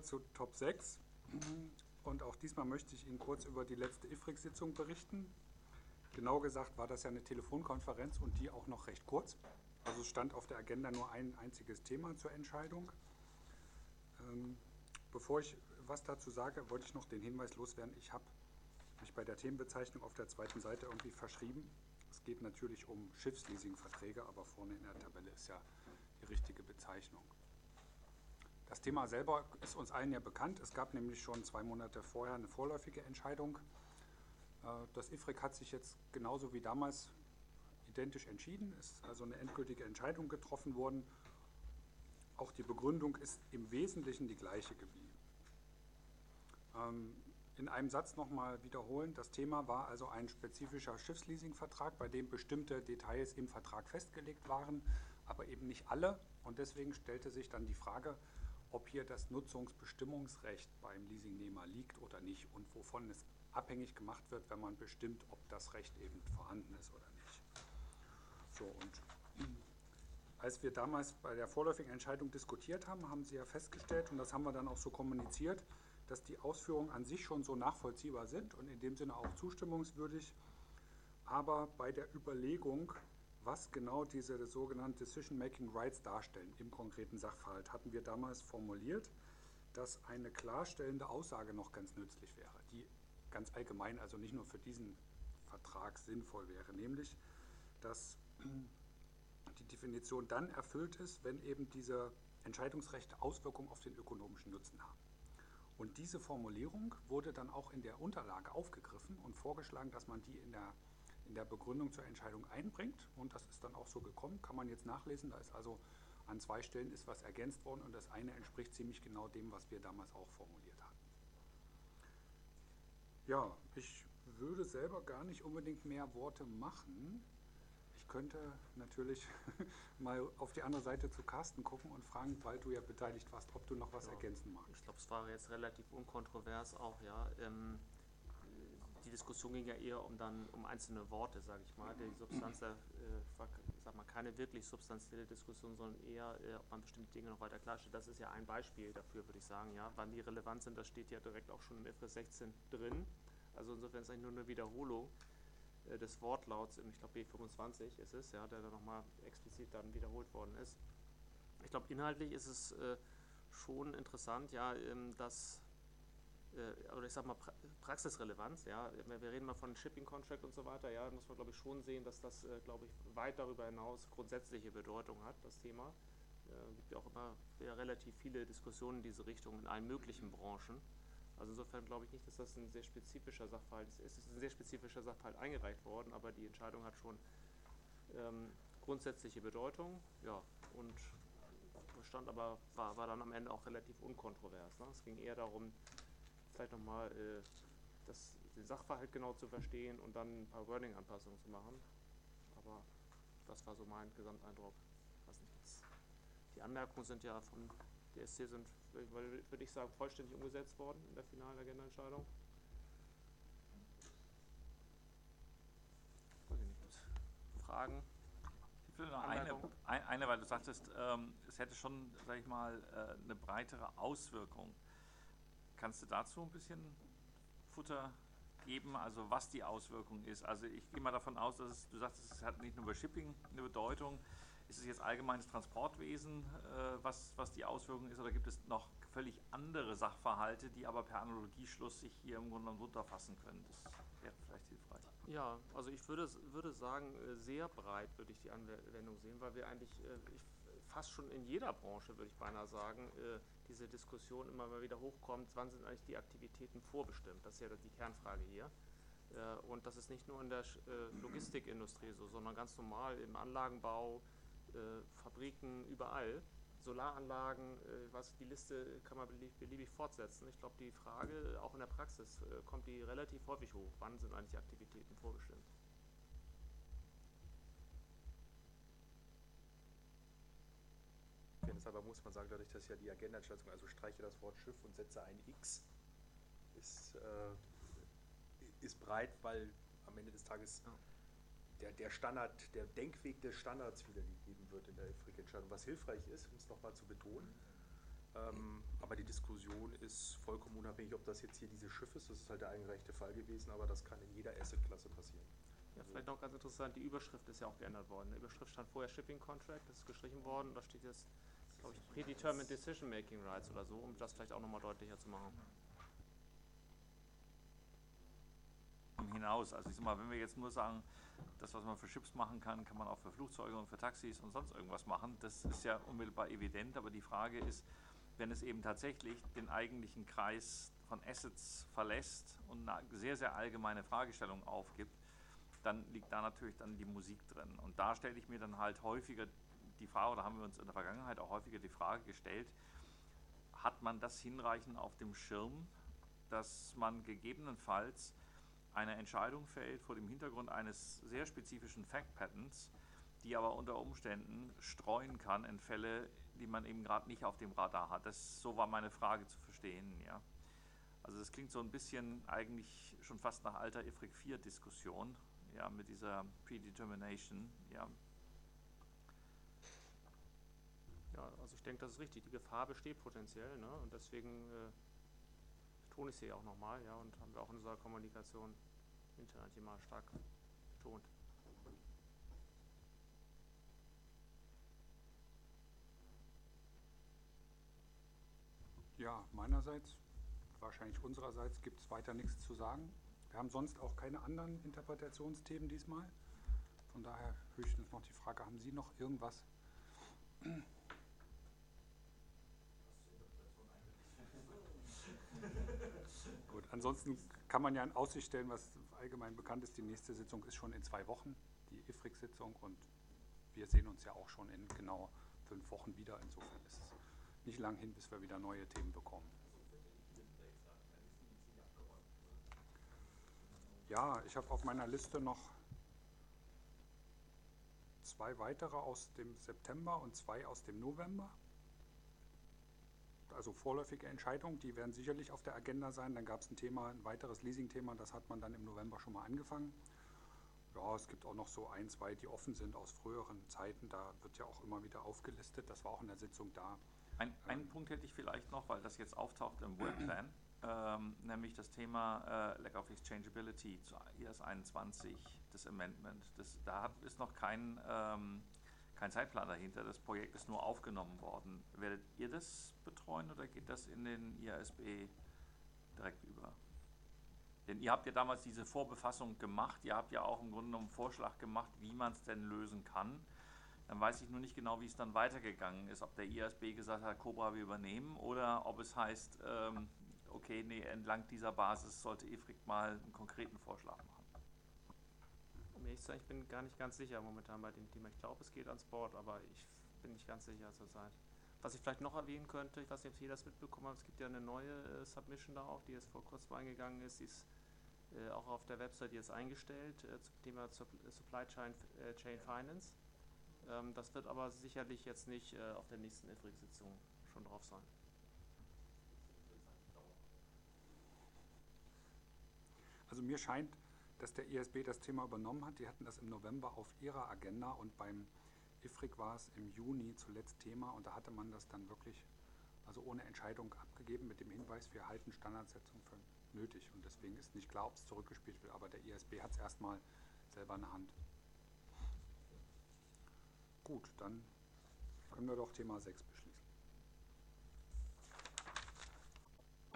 zu Top 6 und auch diesmal möchte ich Ihnen kurz über die letzte IFRIC-Sitzung berichten. Genau gesagt war das ja eine Telefonkonferenz und die auch noch recht kurz. Also es stand auf der Agenda nur ein einziges Thema zur Entscheidung. Bevor ich was dazu sage, wollte ich noch den Hinweis loswerden, ich habe mich bei der Themenbezeichnung auf der zweiten Seite irgendwie verschrieben. Es geht natürlich um Schiffsleasingverträge, aber vorne in der Tabelle ist ja die richtige Bezeichnung. Das Thema selber ist uns allen ja bekannt. Es gab nämlich schon 2 Monate vorher eine vorläufige Entscheidung. Das IFRIC hat sich jetzt genauso wie damals identisch entschieden. Es ist also eine endgültige Entscheidung getroffen worden. Auch die Begründung ist im Wesentlichen die gleiche geblieben. In einem Satz nochmal wiederholen, das Thema war also ein spezifischer Schiffsleasingvertrag, bei dem bestimmte Details im Vertrag festgelegt waren, aber eben nicht alle. Und deswegen stellte sich dann die Frage, ob hier das Nutzungsbestimmungsrecht beim Leasingnehmer liegt oder nicht und wovon es abhängig gemacht wird, wenn man bestimmt, ob das Recht eben vorhanden ist oder nicht. So, und als wir damals bei der vorläufigen Entscheidung diskutiert haben, haben Sie ja festgestellt, und das haben wir dann auch so kommuniziert, dass die Ausführungen an sich schon so nachvollziehbar sind und in dem Sinne auch zustimmungswürdig. Aber bei der Überlegung, was genau diese sogenannten Decision-Making Rights darstellen im konkreten Sachverhalt, hatten wir damals formuliert, dass eine klarstellende Aussage noch ganz nützlich wäre, die ganz allgemein, also nicht nur für diesen Vertrag sinnvoll wäre, nämlich, dass die Definition dann erfüllt ist, wenn eben diese Entscheidungsrechte Auswirkungen auf den ökonomischen Nutzen haben. Und diese Formulierung wurde dann auch in der Unterlage aufgegriffen und vorgeschlagen, dass man die in der Begründung zur Entscheidung einbringt. Und das ist dann auch so gekommen, kann man jetzt nachlesen. Da ist also an 2 Stellen ist was ergänzt worden und das eine entspricht ziemlich genau dem, was wir damals auch formuliert hatten. Ja, ich würde selber gar nicht unbedingt mehr Worte machen. Ich könnte natürlich mal auf die andere Seite zu Carsten gucken und fragen, weil du ja beteiligt warst, ob du noch was ergänzen magst. Ich glaube, es war jetzt relativ unkontrovers auch, ja. Die Diskussion ging ja eher um einzelne Worte, sage ich mal. Die Substanz war, sag mal, keine wirklich substanzielle Diskussion, sondern eher, ob man bestimmte Dinge noch weiter klarstellt. Das ist ja ein Beispiel dafür, würde ich sagen, ja. Wann die relevant sind, das steht ja direkt auch schon im IFRS 16 drin. Also insofern ist es eigentlich nur eine Wiederholung des Wortlauts, ich glaube B25 ist es, ja, der dann nochmal explizit dann wiederholt worden ist. Ich glaube, inhaltlich ist es schon interessant, ja, dass, oder ich sag mal Praxisrelevanz, ja, wir reden mal von Shipping Contract und so weiter, ja, muss man glaube ich schon sehen, dass das, glaube ich, weit darüber hinaus grundsätzliche Bedeutung hat, das Thema. Es gibt ja auch immer relativ viele Diskussionen in diese Richtung in allen möglichen Branchen. Also insofern glaube ich nicht, dass das ein sehr spezifischer Sachverhalt ist. Es ist ein sehr spezifischer Sachverhalt eingereicht worden, aber die Entscheidung hat schon grundsätzliche Bedeutung, ja, und stand aber, war dann am Ende auch relativ unkontrovers. Ne? Es ging eher darum, vielleicht nochmal den Sachverhalt genau zu verstehen und dann ein paar Wording-Anpassungen zu machen. Aber das war so mein Gesamteindruck. Was nicht ist. Die Anmerkungen sind ja von DSC sind, würde ich sagen, vollständig umgesetzt worden in der finalen Agenda-Entscheidung. Weiß ich nicht. Fragen? Ich will noch eine, weil du sagtest, es hätte schon, sag ich mal, eine breitere Auswirkung. Kannst du dazu ein bisschen Futter geben, also was die Auswirkung ist? Also ich gehe mal davon aus, dass du sagst, es hat nicht nur bei Shipping eine Bedeutung. Ist es jetzt allgemeines Transportwesen, was die Auswirkung ist, oder gibt es noch völlig andere Sachverhalte, die aber per Analogieschluss sich hier im Grunde genommen runterfassen können? Das wäre vielleicht hilfreich. Ja, also ich würde sagen, sehr breit würde ich die Anwendung sehen, weil wir eigentlich fast schon in jeder Branche, würde ich beinahe sagen, diese Diskussion immer mal wieder hochkommt, wann sind eigentlich die Aktivitäten vorbestimmt? Das ist ja die Kernfrage hier. Und das ist nicht nur in der Logistikindustrie so, sondern ganz normal im Anlagenbau, Fabriken, überall. Solaranlagen, die Liste kann man beliebig fortsetzen. Ich glaube, die Frage, auch in der Praxis, kommt die relativ häufig hoch. Wann sind eigentlich Aktivitäten vorbestimmt? Deshalb muss man sagen, dadurch, dass ja die Agenda-Entscheidung, also streiche das Wort Schiff und setze ein X, ist breit, weil am Ende des Tages der Standard, der Denkweg des Standards wiedergegeben wird in der IFRIC-Entscheidung. Was hilfreich ist, um es nochmal zu betonen, Aber die Diskussion ist vollkommen unabhängig, ob das jetzt hier dieses Schiff ist. Das ist halt der eingereichte Fall gewesen, aber das kann in jeder Asset-Klasse passieren. Ja, vielleicht noch ganz interessant, die Überschrift ist ja auch geändert worden. In der Überschrift stand vorher Shipping Contract, das ist gestrichen worden, und da steht jetzt, glaube ich, Predetermined Decision Making Rights oder so, um das vielleicht auch nochmal deutlicher zu machen. Hinaus. Also ich sag mal, wenn wir jetzt nur sagen, das, was man für Chips machen kann, kann man auch für Flugzeuge und für Taxis und sonst irgendwas machen. Das ist ja unmittelbar evident, aber die Frage ist, wenn es eben tatsächlich den eigentlichen Kreis von Assets verlässt und eine sehr, sehr allgemeine Fragestellung aufgibt, dann liegt da natürlich dann die Musik drin. Und da stelle ich mir dann halt häufiger die Frage, oder haben wir uns in der Vergangenheit auch häufiger die Frage gestellt, hat man das hinreichend auf dem Schirm, dass man gegebenenfalls eine Entscheidung fällt vor dem Hintergrund eines sehr spezifischen Fact-Patterns, die aber unter Umständen streuen kann in Fälle, die man eben gerade nicht auf dem Radar hat. So war meine Frage zu verstehen. Ja. Also das klingt so ein bisschen eigentlich schon fast nach alter IFRIC 4-Diskussion, ja, mit dieser Predetermination. Ja. Ja, also ich denke, das ist richtig. Die Gefahr besteht potenziell, ne? Und deswegen betone ich sie auch nochmal, ja, und haben wir auch in unserer Kommunikation intern hier mal stark betont. Ja, meinerseits, wahrscheinlich unsererseits, gibt es weiter nichts zu sagen. Wir haben sonst auch keine anderen Interpretationsthemen diesmal. Von daher höchstens noch die Frage, haben Sie noch irgendwas? Gut, ansonsten kann man ja in Aussicht stellen, was allgemein bekannt ist, die nächste Sitzung ist schon in 2 Wochen, die IFRIC-Sitzung, und wir sehen uns ja auch schon in genau 5 Wochen wieder. Insofern ist es nicht lang hin, bis wir wieder neue Themen bekommen. Ja, ich habe auf meiner Liste noch 2 weitere aus dem September und 2 aus dem November. Also vorläufige Entscheidungen, die werden sicherlich auf der Agenda sein. Dann gab es ein weiteres Leasing-Thema, das hat man dann im November schon mal angefangen. Ja, es gibt auch noch so 1, 2, die offen sind aus früheren Zeiten. Da wird ja auch immer wieder aufgelistet. Das war auch in der Sitzung da. Einen Punkt hätte ich vielleicht noch, weil das jetzt auftaucht im Workplan, nämlich das Thema Lack of Exchangeability zu IAS 21, das Amendment. Da ist noch kein Zeitplan dahinter. Das Projekt ist nur aufgenommen worden. Werdet ihr das betreuen oder geht das in den IASB direkt über? Denn ihr habt ja damals diese Vorbefassung gemacht. Ihr habt ja auch im Grunde genommen einen Vorschlag gemacht, wie man es denn lösen kann. Dann weiß ich nur nicht genau, wie es dann weitergegangen ist. Ob der IASB gesagt hat, Cobra, wir übernehmen, oder ob es heißt, okay, nee, entlang dieser Basis sollte IFRIC mal einen konkreten Vorschlag machen. Um ehrlich zu sein, ich bin gar nicht ganz sicher momentan bei dem Thema. Ich glaube, es geht ans Board, aber ich bin nicht ganz sicher zurzeit. Was ich vielleicht noch erwähnen könnte, ich weiß nicht, ob ihr das mitbekommen habt, es gibt ja eine neue Submission da auch, die jetzt vor kurzem eingegangen ist, die ist auch auf der Website jetzt eingestellt zum Thema Supply Chain Finance. Das wird aber sicherlich jetzt nicht auf der nächsten IFRIC-Sitzung schon drauf sein. Also mir scheint, dass der IASB das Thema übernommen hat. Die hatten das im November auf ihrer Agenda und beim IFRIC war es im Juni zuletzt Thema, und da hatte man das dann wirklich also ohne Entscheidung abgegeben mit dem Hinweis, wir halten Standardsetzung für nötig, und deswegen ist nicht klar, ob es zurückgespielt wird, aber der IASB hat es erstmal selber in der Hand. Gut, dann können wir doch Thema 6 beschließen.